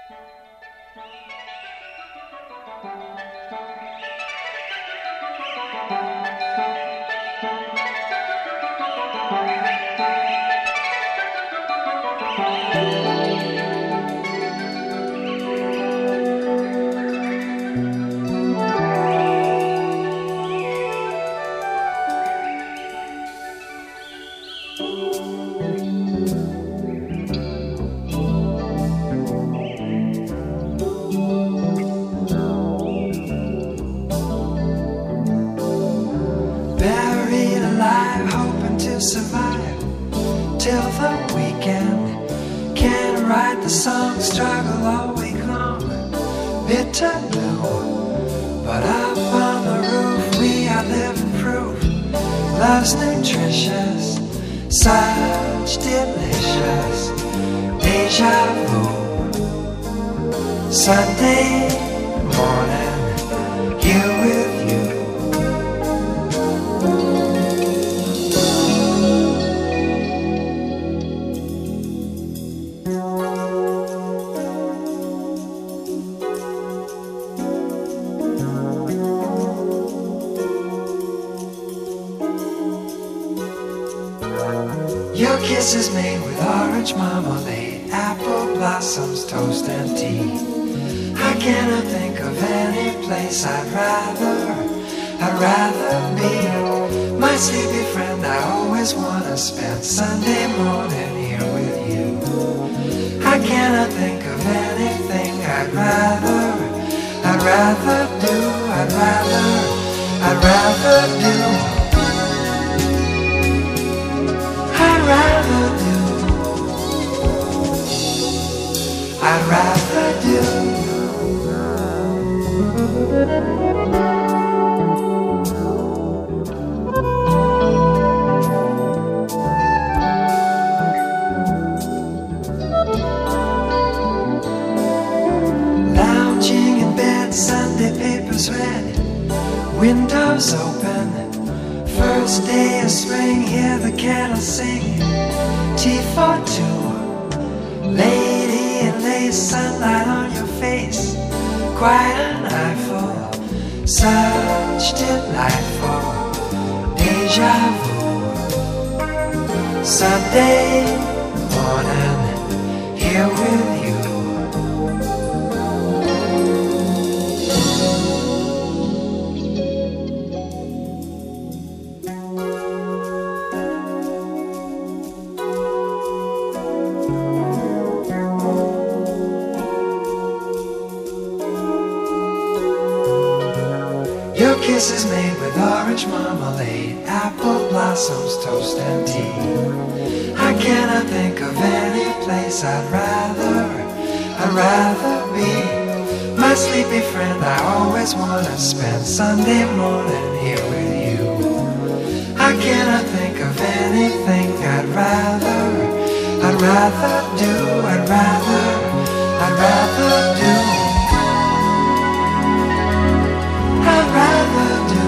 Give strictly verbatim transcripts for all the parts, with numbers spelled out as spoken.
Buried alive, hoping to survive till the weekend. Can't write the song, struggle all week long. Bitter blue, but up on the roof we are living proof. Love's nutritious, such delicious deja vu. Sunday morning, here with you. Your kisses made with orange marmalade, apple blossoms, toast and tea. I cannot think of any place I'd rather, I'd rather be. My sleepy friend, I always wanna spend Sunday morning here with you. I cannot think of anything I'd rather, I'd rather do, I'd rather, I'd rather do. I'd rather do, I'd rather do. Lounging in bed, Sunday papers read, windows open. First day of spring, hear the kettle sing. Tea for two, lady in lace, sunlight on your face. Quite an eyeful, such delightful deja vu. Sunday morning, here with you. Your kisses made with orange marmalade, apple blossoms, toast and tea. I cannot think of any place I'd rather, I'd rather be. My sleepy friend, I always wanna spend Sunday morning here with you. I cannot think of anything I'd rather, I'd rather do, I'd rather, I'd rather do. I'd rather do,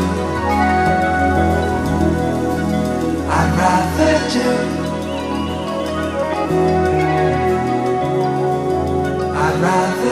I'd rather do, I'd rather